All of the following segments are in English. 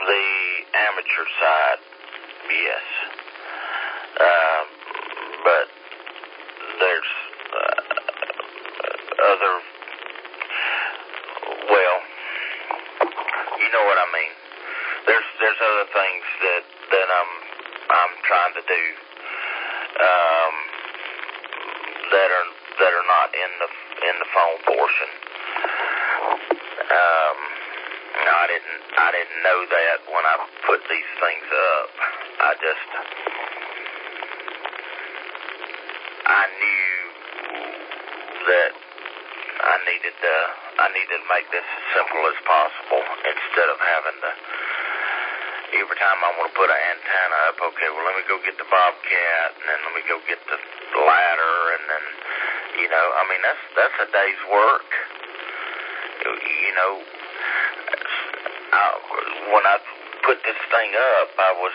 the amateur side, yes. But there's other, well, you know what I mean. There's other things that I'm trying to do that are not in the phone portion. I didn't know that when I put these things up. I knew that I needed to make this as simple as possible instead of having to, every time I want to put an antenna up, okay, well, let me go get the Bobcat, and then let me go get the ladder, and then, I mean, that's a day's work. When I put this thing up, I was,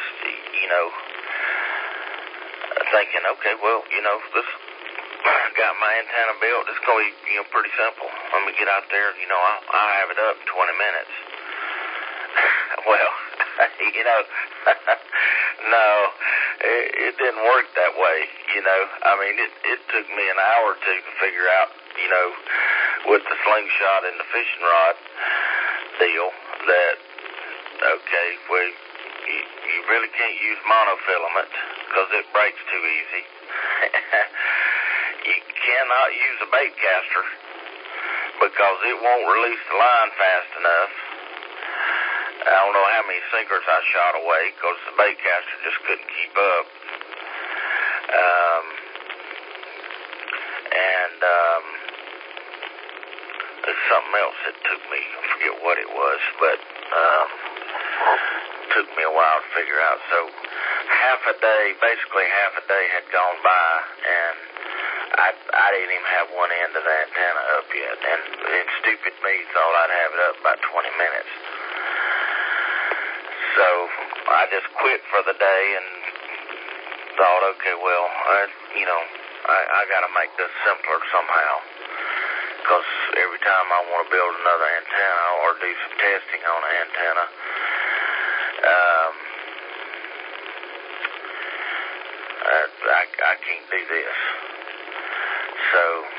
thinking, okay, well, this got my antenna built. It's going to be, pretty simple. Let me get out there, I'll have it up in 20 minutes. Well, no, it didn't work that way, I mean, it took me an hour or two to figure out, with the slingshot and the fishing rod deal that, okay, well, you really can't use monofilament because it breaks too easy. You cannot use a bait caster because it won't release the line fast enough. I don't know how many sinkers I shot away because the bait caster just couldn't keep up. There's something else that took me, I forget what it was, but took me a while to figure out. So basically half a day had gone by, and I didn't even have one end of the antenna up yet, and stupid me thought I'd have it up about 20 minutes. So I just quit for the day and thought, okay, well, I got to make this simpler somehow, because every time I want to build another antenna or do some testing on an antenna, I can't do this. So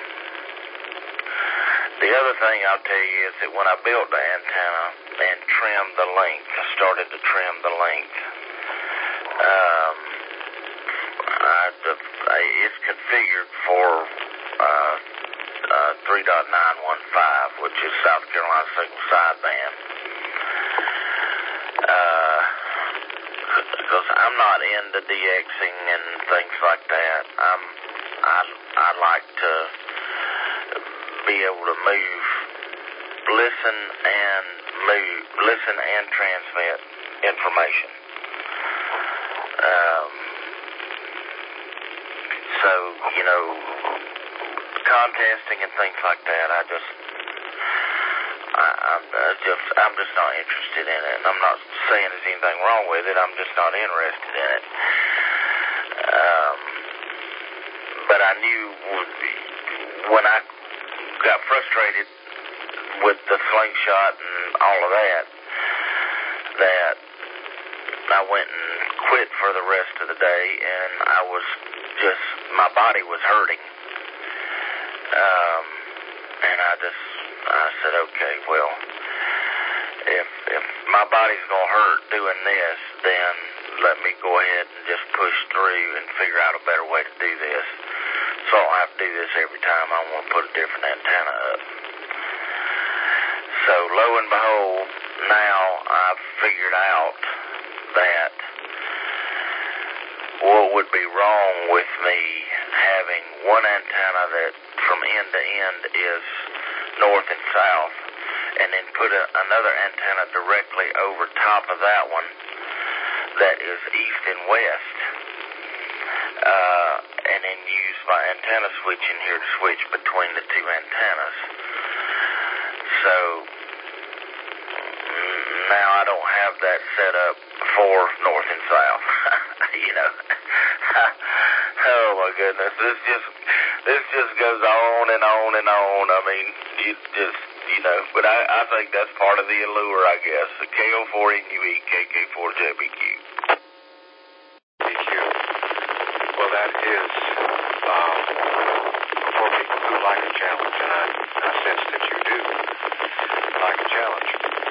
the other thing I'll tell you is that when I built the antenna and trimmed the length, I started to trim the length. It's configured for 3.915, which is South Carolina Signal Sideband. Because I'm not into DXing and things like that. I like to be able to listen and transmit information. So, contesting and things like that, I'm just not interested in it. And I'm not saying there's anything wrong with it. I'm just not interested in it. But I knew when I got frustrated with the slingshot and all of that I went and quit for the rest of the day, and my body was hurting. And I said, okay, well, if my body's going to hurt doing this, then let me go ahead and just push through and figure out a better way to do this. So I don't have to do this every time I want to put a different antenna up. So lo and behold, now I've figured out that what would be wrong with me having one antenna that from end to end is north and south, and then put another antenna directly over top of that one that is east and west, and then use my antenna switch in here to switch between the two antennas. So now I don't have that set up for north and south. Oh my goodness, this just goes on and on and on. I mean, But I think that's part of the allure, I guess. The KO4NUE, KK4JBQ. BQ. Well, that is for people who like a challenge, and I sense that you do like a challenge.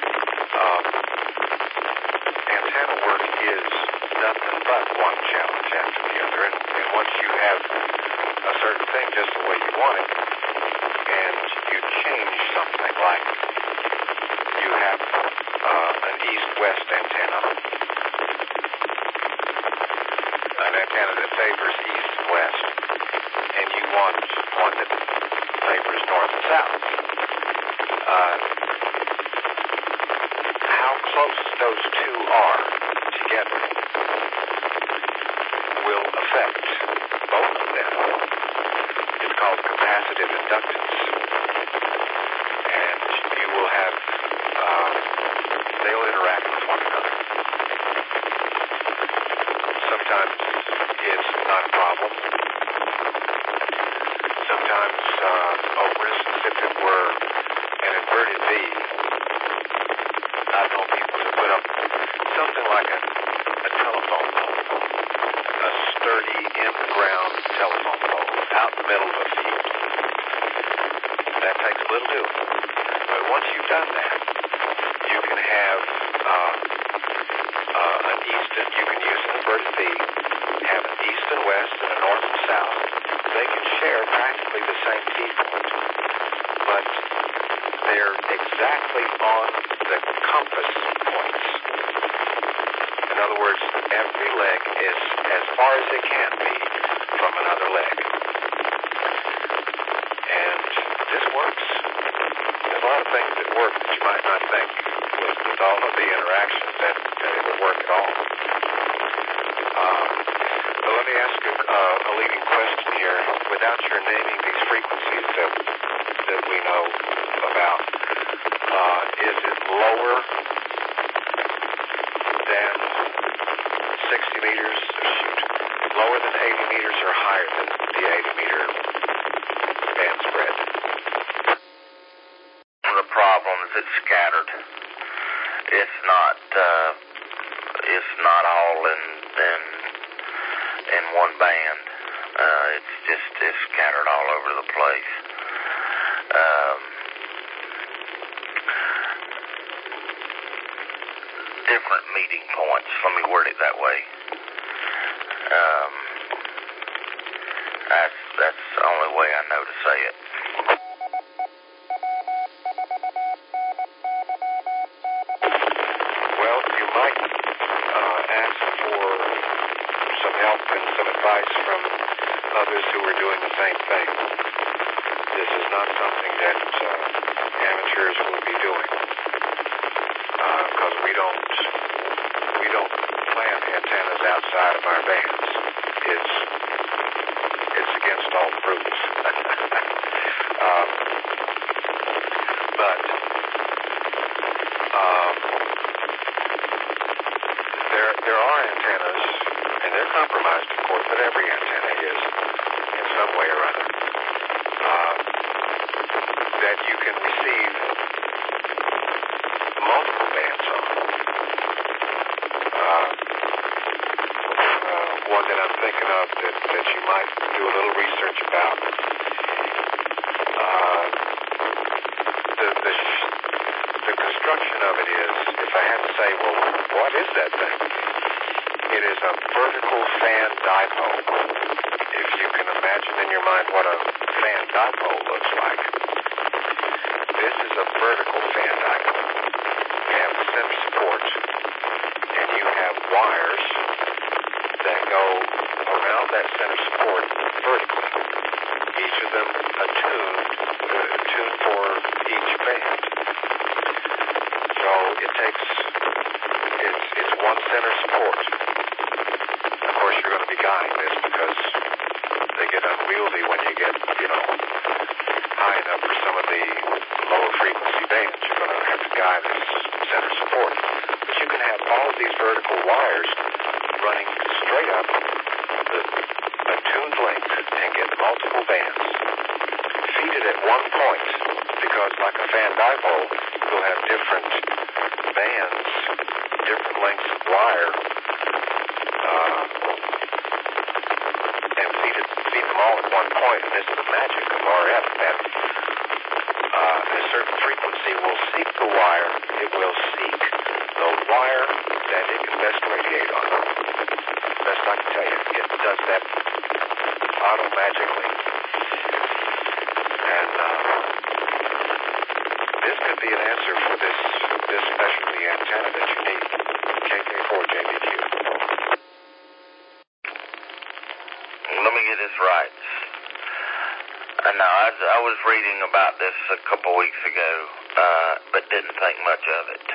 Antenna work is nothing but one challenge after the other, and once you have a certain thing just the way you want it, and you change something like you have an east-west antenna, an antenna that favors east and west, and you want one that favors north and south. How close those two are together will affect both of them. It's called capacitive inductance. And you will have, they'll interact with one another. Sometimes it's not a problem. Sometimes, for instance, if it were an inverted V, I've known people to put up something like a telephone pole, a sturdy, in-the-ground telephone pole out in the middle of a field. That takes a little doing. But once you've done that, you can have an east and you can use an inverted V, have an east and west and a north and south. They can share practically the same key point, but they're exactly on the compass points. In other words, every leg is as far as it can be from another leg. And this works. There's a lot of things that work that you might not think with all of the interactions that it would work at all. But let me ask you a leading question here. Without your naming these frequencies that we know about, is it lower than 60 meters? Lower than 80 meters or higher than the 80-meter band spread? The problem is it's scattered. It's not all in one band. It's scattered all over the place. Different meeting points. Let me word it that way. That's the only way I know to say it. Well, you might ask for some help and some advice from others who are doing the same thing. This is not something that amateurs will be doing, because we don't plant antennas outside of our bands. It's against all the rules. But there are antennas, and they're compromised, of course, but every antenna is in some way or other, that you can receive multiple bands on. One that I'm thinking of that you might do a little research about. The construction of it is, if I had to say, well, what is that thing? It is a vertical fan dipole. If you can imagine in your mind what a fan dipole looks like. This is a vertical fan dipole. You have the center support, and you have wires that go around that center support vertically. Each of them tuned for each band. So it's one center support. Of course, you're going to be guiding this because they get unwieldy when you get, high enough for some of the lower frequency bands. You're going to have to guide this center support. But you can have all of these vertical wires running straight up a tuned length and get multiple bands. Feed it at one point because like a fan dipole, you'll have different bands, different lengths of wire, and feed them all at one point. And this is the magic of RF, that a certain frequency will seek the wire. It will seek the wire that it can best radiate on. Best I can tell you, it does that auto-magically. And this could be an answer for this specialty antenna that you need, KK4 JBQ. Let me get this right. Now, I was reading about this a couple weeks ago, but didn't think much of it.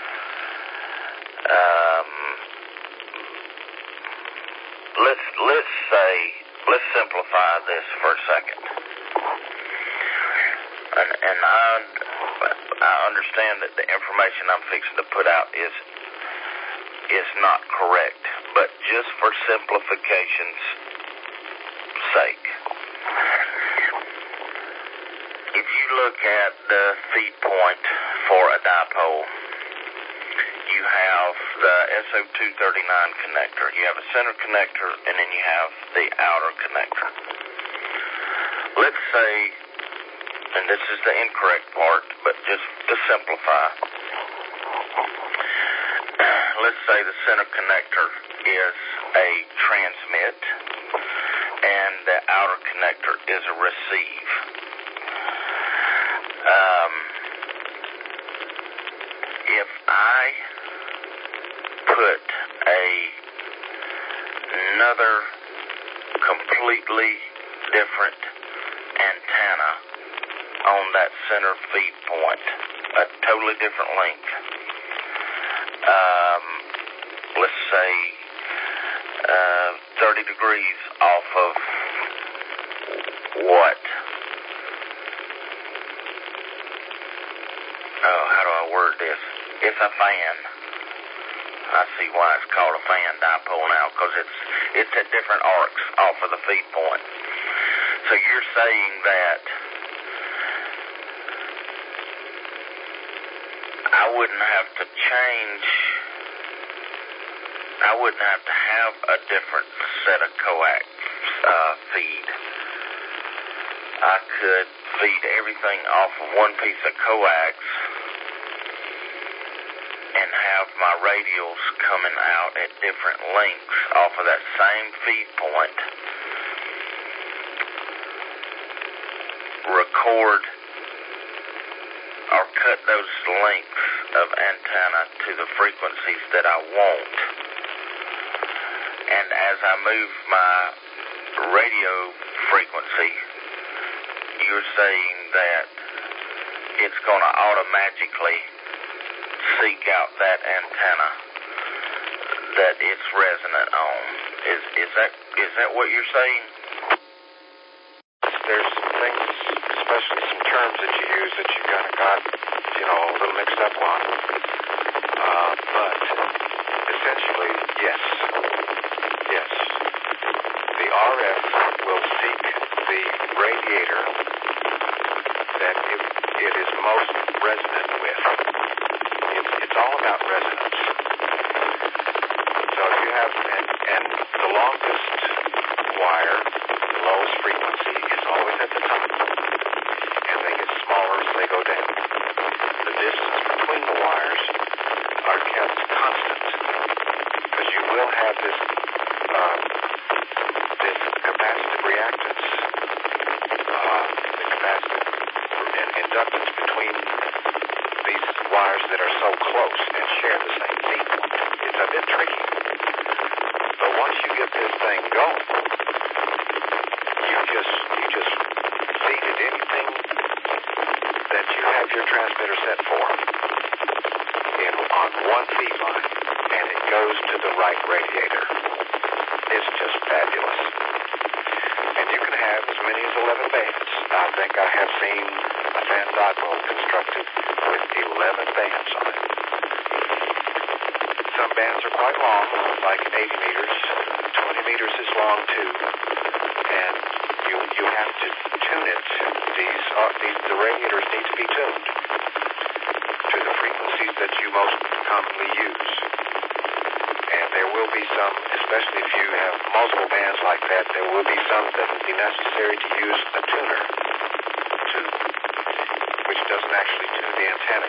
Let's simplify this for a second. And I understand that the information I'm fixing to put out is not correct, but just for simplification's sake. If you look at the feed point for a dipole, you have the SO239 connector. You have a center connector, and then you have the outer connector. Let's say, and this is the incorrect part, but just to simplify, let's say the center connector is a transmit, and the outer connector is a receive. If I put another completely different antenna on that center feed point, a totally different length, let's say 30 degrees off of what? How do I word this? It's a fan. I see why it's called a fan dipole now, because it's at different arcs off of the feed point. So you're saying that I wouldn't have to have a different set of coax feed. I could feed everything off of one piece of coax and have my radials coming out at different lengths off of that same feed point, record or cut those lengths of antenna to the frequencies that I want, and as I move my radio frequency, you're saying that it's going to automatically seek out that antenna that it's resonant on. Is that what you're saying? There's some things, especially some terms that you use that you kind of got, a little mixed up on. But essentially, yes. The RF will seek the radiator that it is most resonant with. It's all about resonance. So you have, and the longest wire, the lowest frequency, is always at the top. And they get smaller as they go down. The distance between the wires are kept constant, because you will have this capacitive reactance, the capacitive and inductance between these wires that are so close and share the same feed point. It's a bit tricky. But once you get this thing going, you just feed it anything that you have your transmitter set for on one feed line, and it goes to the right radiator. It's just fabulous. And you can have as many as 11 bands. I think I have seen a fan dipole constructed with 11 bands on it. Some bands are quite long, like 80 meters. 20 meters is long too. And you have to tune it. The radiators need to be tuned to the frequencies that you most commonly use. And there will be some, especially if you have multiple bands like that, there will be some that will be necessary to use a tuner tube, which doesn't actually tune the antenna.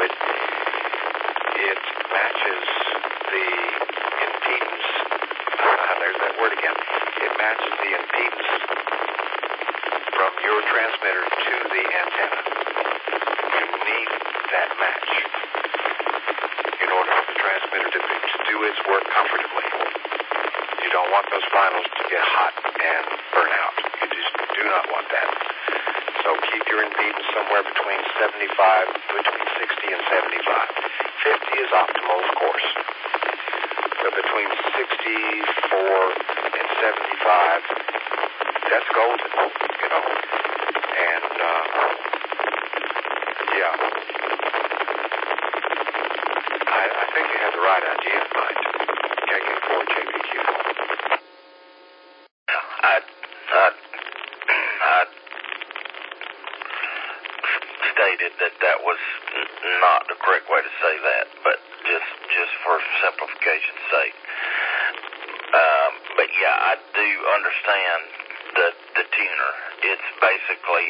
It matches the impedance. There's that word again. It matches the impedance from your transmitter to the antenna. You need that match in order for the transmitter to do its work comfortably. You don't want those finals to get hot and burn out. You just do not want that. So keep your impedance somewhere between 60 and 75. 50 is optimal, of course. But between 64 and 75, that's golden, And, yeah. I think you have the right idea in mind. KK4JPQ. I stated that was not the correct way to say that, but just for simplification's sake. But yeah, I do understand the tuner. It's basically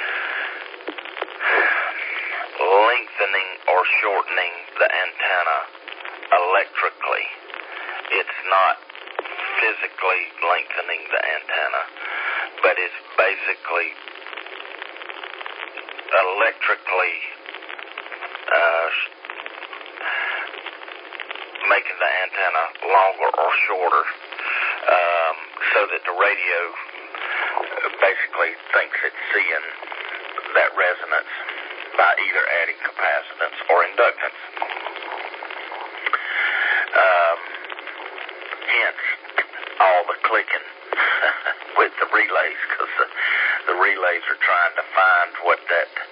lengthening or shortening the antenna electrically. It's not physically lengthening the antenna, but it's basically electrically making the antenna longer or shorter, so that the radio basically thinks it's seeing that resonance by either adding capacitance or inductance. Hence all the clicking with the relays, because the relays are trying to find what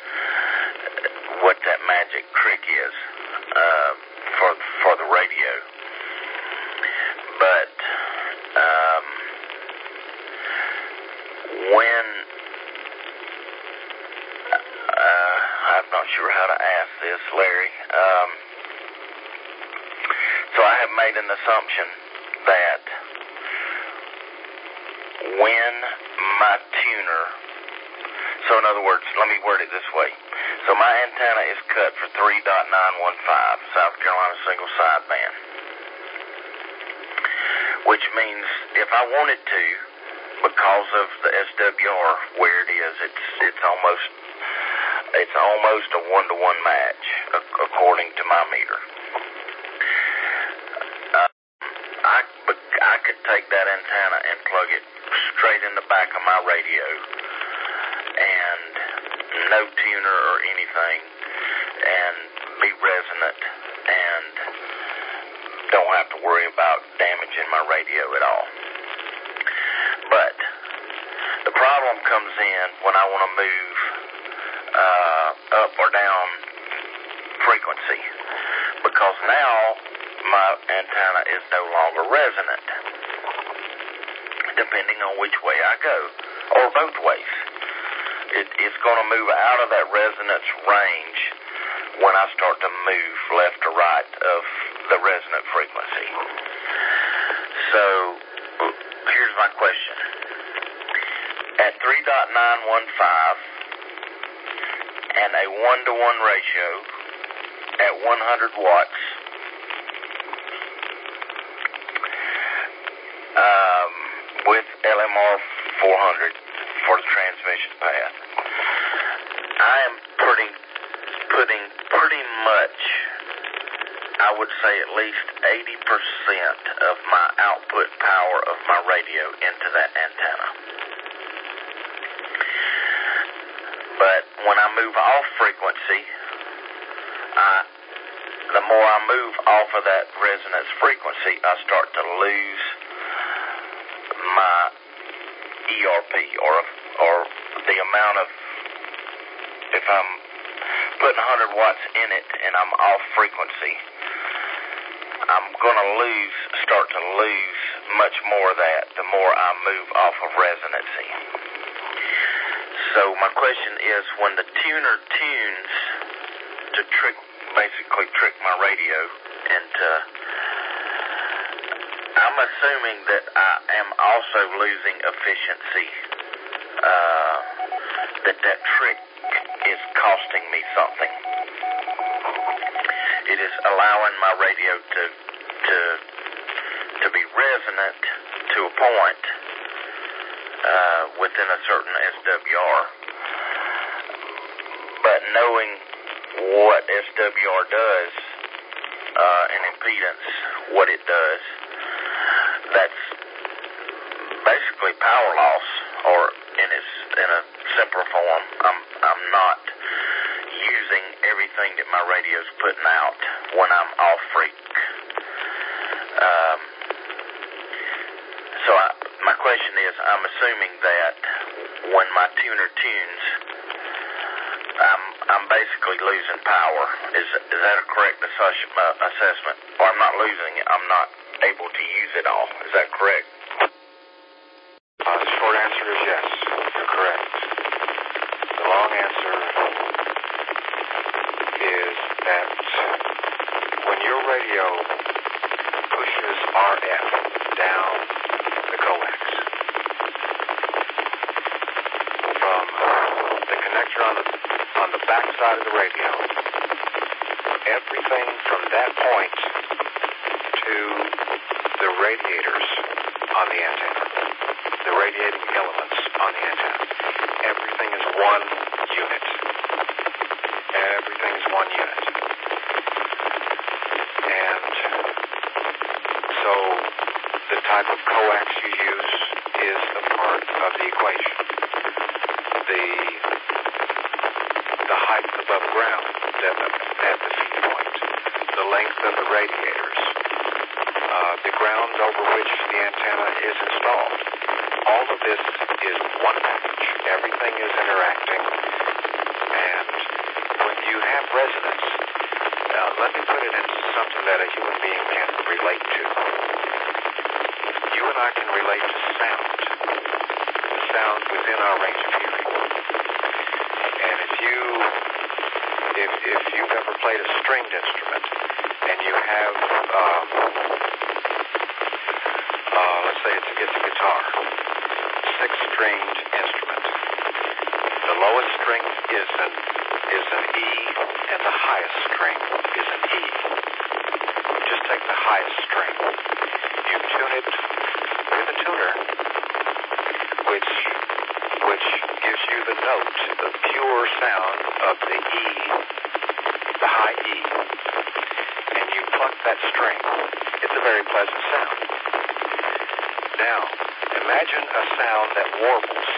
that magic trick is for the radio. But when I'm not sure how to ask this, Larry. So I have made an assumption that when my tuner, so in other words, let me word it this way. So my antenna is cut for 3.915 South Carolina single sideband, which means if I wanted to, because of the SWR where it is, it's almost a one-to-one match according to my meter. I could take that antenna and plug it straight in the back of my radio, and no tuner or anything, and be resonant, and don't have to worry about damaging my radio at all. But the problem comes in when I want to move up or down frequency, because now my antenna is no longer resonant, depending on which way I go, or both ways. It's going to move out of that resonance range when I start to move left or right of the resonant frequency. So here's my question. At 3.915 and a 1-to-1 ratio at 100 watts, with LMR 400 for the transmission path, I am putting pretty much, I would say at least 80% of my output power of my radio into that antenna. But when I move off frequency, the more I move off of that resonance frequency, I start to lose my ERP, or the amount of, if I'm putting 100 watts in it and I'm off frequency, I'm going to start to lose much more of that the more I move off of resonancy. So my question is, when the tuner tunes to basically trick my radio, and I'm assuming that I am also losing efficiency, that trick is costing me something. It is allowing my radio to be resonant to a point within a certain SWR. But knowing what SWR does, and impedance, what it does, that's basically power loss, or in a simpler form, I'm not using everything that my radio's putting out when I'm off freak. So my question is, I'm assuming that when my tuner tunes, I'm basically losing power. Is that a correct assessment? Or I'm not losing it, I'm not able to use it all. Is that correct? The short answer is yes, you're correct. The long answer is that when your radio pushes RF down the coax from the connector on the back side of the radio, everything from that point to the radiators on the antenna, the radiating elements on the antenna, everything is one unit. Everything is one unit. And so the type of coax you use is a part of the equation. The height above ground at the feed point, the length of the radiators, the ground over which the antenna is installed. All of this is one package. Everything is interacting. And when you have resonance, let me put it into something that a human being can relate to. You and I can relate to sound. The sound within our range of hearing. And if you've ever played a stringed instrument and you have, let's say it's a guitar, 6-stringed instrument. The lowest string is an E, and the highest string is an E. Just take the highest string. You tune it with a tuner, which gives you the note, the pure sound of the E, the high E, and you pluck that string. It's a very pleasant sound. Now, imagine a sound that warbles.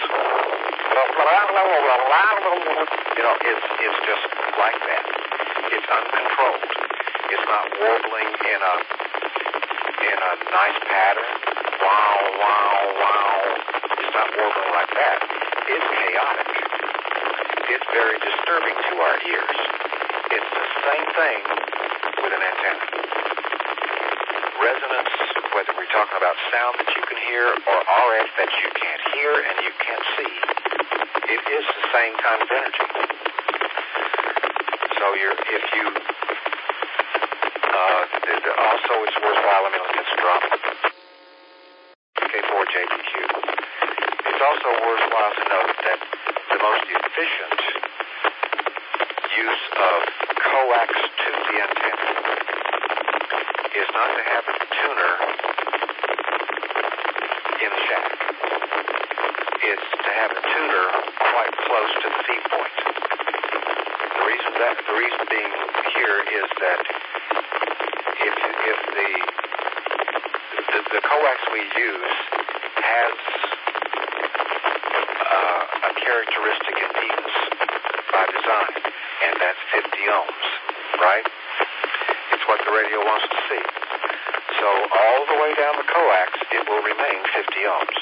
It's just like that. It's uncontrolled. It's not warbling in a nice pattern. Wow, wow, wow. It's not warbling like that. It's chaotic. It's very disturbing to our ears. It's the same thing with an antenna. Resonance, whether we're talking about sound that you can hear or RF that you can't hear and you can't see, it is the same kind of energy. So also it's worthwhile, let's drop K4JBQ. It's also worthwhile to note that the most efficient use of coax to the antenna is not to have a tuner in the shack. It's to have a tuner quite close to the feed point. The reason being here is that if the coax we use has a characteristic impedance by design, and that's 50 ohms, right? It's what the radio wants to see. So all the way down the coax, it will remain 50 ohms.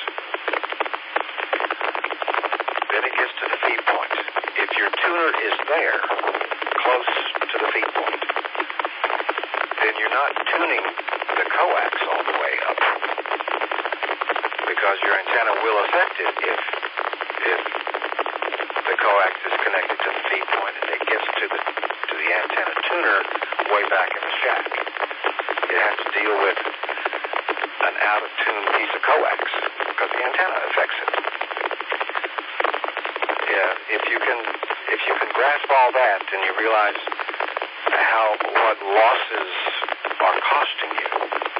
Then it gets to the feed point. If your tuner is there, close to the feed point, then you're not tuning the coax all the way up, because your antenna will affect it if the coax is connected to the feed point, and it gets to the antenna tuner way back in the shack. It has to deal with an out-of-tune piece of coax because the antenna affects it. Yeah, if you can grasp all that, and you realize what losses are costing you.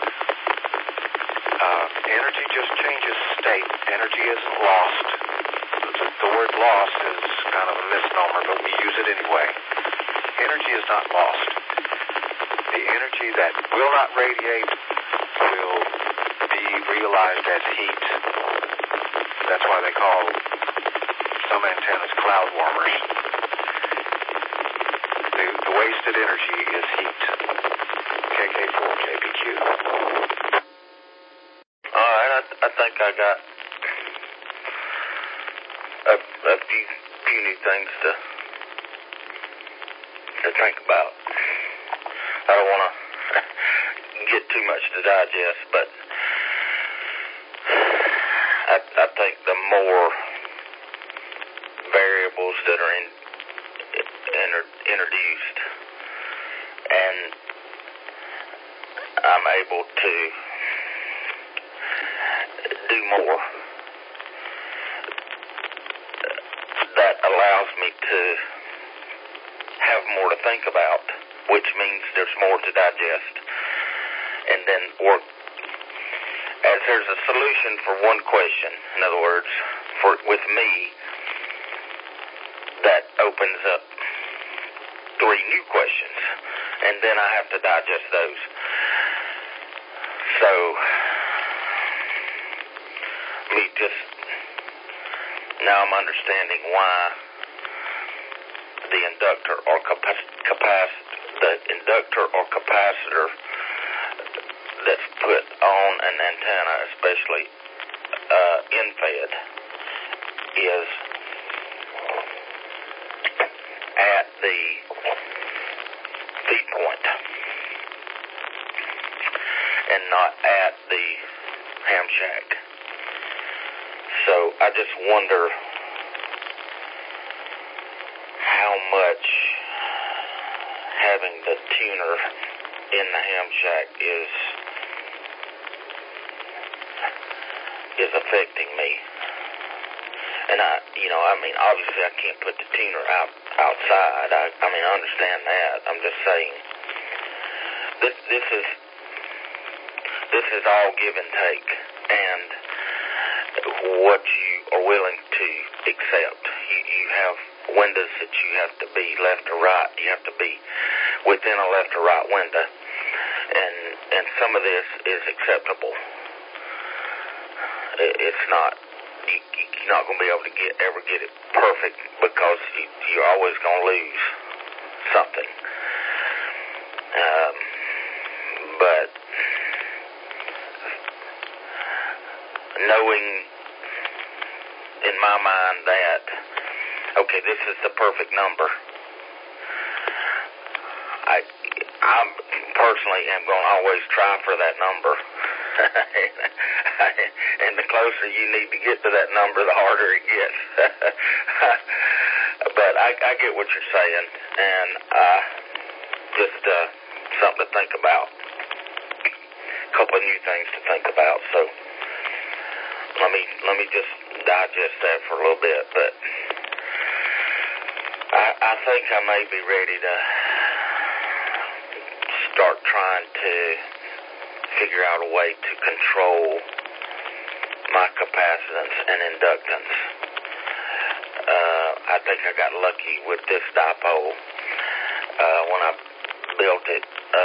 Energy just changes state. Energy isn't lost. The word loss is kind of a misnomer, but we use it anyway. Energy is not lost. The energy that will not radiate will be realized as heat. That's why they call some antennas cloud warmers. The wasted energy is heat. KK4KBQ. All right, I think I got a few new things to think about. I don't want to get too much to digest, but I think the more variables that are introduced, and I'm able to do more, that allows me to have more to think about, which means there's more to digest, and then work as there's a solution for one question. In other words, with me, that opens up 3 new questions, and then I have to digest those. So, now I'm understanding why the inductor or capacitor that's put on an antenna, especially in-fed, is at the feed point and not at the ham shack. So I just wonder how much having the tuner in the ham shack is affecting me. And obviously I can't put the tuner outside. I understand that. I'm just saying this is all give and take, and what you are willing to accept. You have windows that you have to be left or right. You have to be within a left or right window, and some of this is acceptable. It's not. You're not going to be able to ever get it perfect, because you're always going to lose something. But knowing in my mind that, okay, this is the perfect number, I personally am going to always try for that number. And the closer you need to get to that number, the harder it gets. But I get what you're saying, and just something to think about. A couple of new things to think about. So let me just digest that for a little bit. But I think I may be ready to start trying to figure out a way to control my capacitance and inductance. I think I got lucky with this dipole when I built it,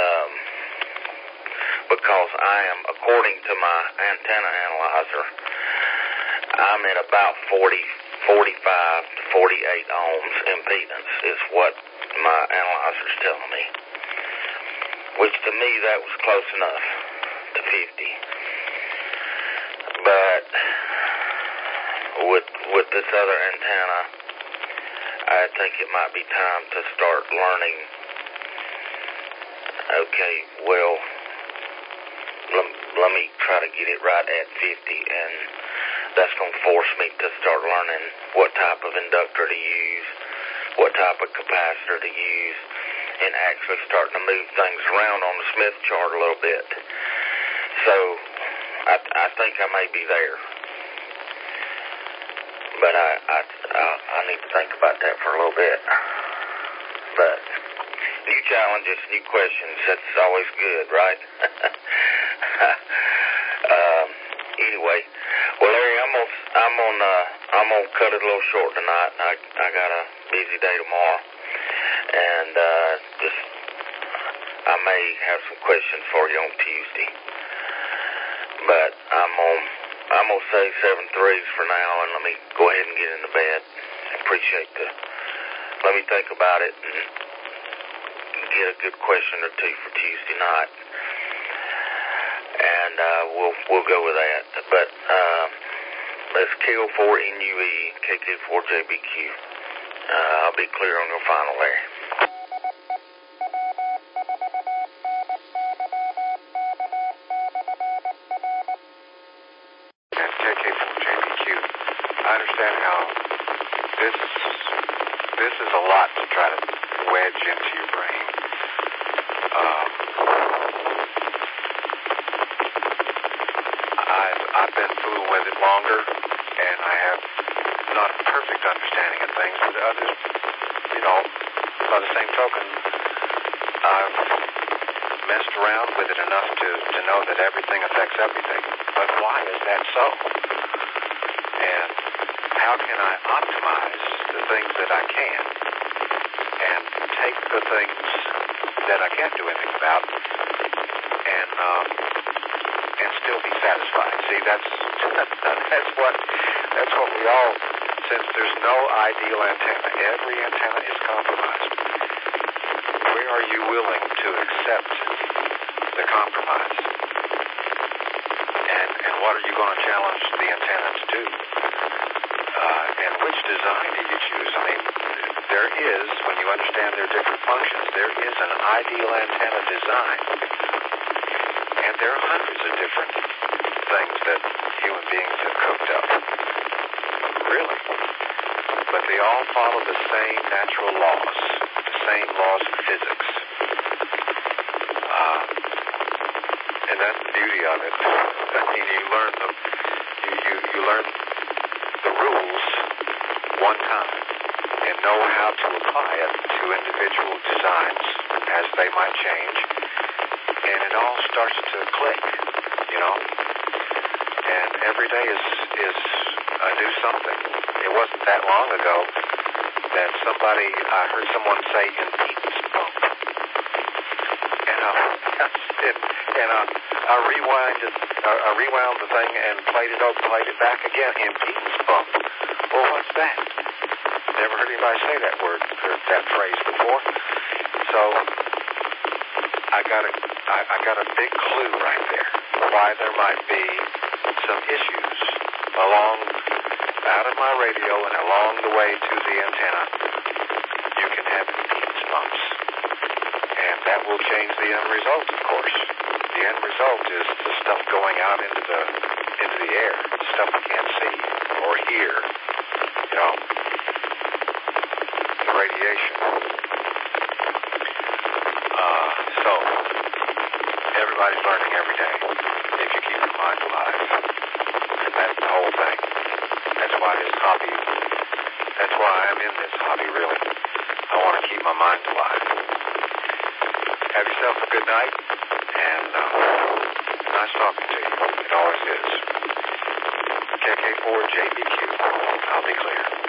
because I am, according to my antenna analyzer, I'm at about 45 to 48 ohms impedance is what my analyzer's telling me, which to me that was close enough to 50. But with this other antenna, I think it might be time to start learning, okay, well, let me try to get it right at 50, and that's going to force me to start learning what type of inductor to use, what type of capacitor to use, and actually starting to move things around on the Smith chart a little bit. So I think I may be there, but I need to think about that for a little bit. But new challenges, new questions, that's always good, right? Anyway, well, Larry, I'm gonna cut it a little short tonight. I got a busy day tomorrow, and I may have some questions for you on Tuesday. But I'm gonna say 7 threes for now, and let me go ahead and get into bed. Let me think about it and get a good question or two for Tuesday night, and we'll go with that. But that's KO4NUE, KK4JBQ. I'll be clear on your final, Larry. And KK4JBQ, I understand how this is a lot to try to wedge into your brain. I've been fooling with it longer, and I have not a perfect understanding of things, but others, by the same token, I've messed around with it enough to know that everything affects everything. But why is that so? And how can I optimize the things that I can and take the things that I can't do anything about and still be satisfied? See, that's what we all, since there's no ideal antenna, every antenna is compromised. Where are you willing to accept the compromise? And what are you going to challenge the antenna to do? And which design do you choose? I mean, there is, when you understand their different functions, there is an ideal antenna design. And there are hundreds of different things that human beings have cooked up. Really. But they all follow the same natural laws, the same laws of physics. And that's the beauty of it. I mean, you learn the rules one time and know how to apply it to individual designs as they might change, and it all starts to click, and every day is a new something. It wasn't that long ago that I heard someone say impedance bump, and I rewound the thing and played it back again. Impedance bump. Well, what's that? Never heard anybody say that phrase before. So I got a big clue right there why there might be some issues out of my radio and along the way to the antenna. You can have impedance bumps, and that will change the end result, of course. The end result is the stuff going out into the air, stuff we can't see or hear, the radiation. So everybody's learning every day if you keep your mind alive. And that's the whole thing. That's why I'm in this hobby, really. I want to keep my mind alive. Have yourself a good night, and nice talking to you. It always is. KK4JBQ. I'll be clear.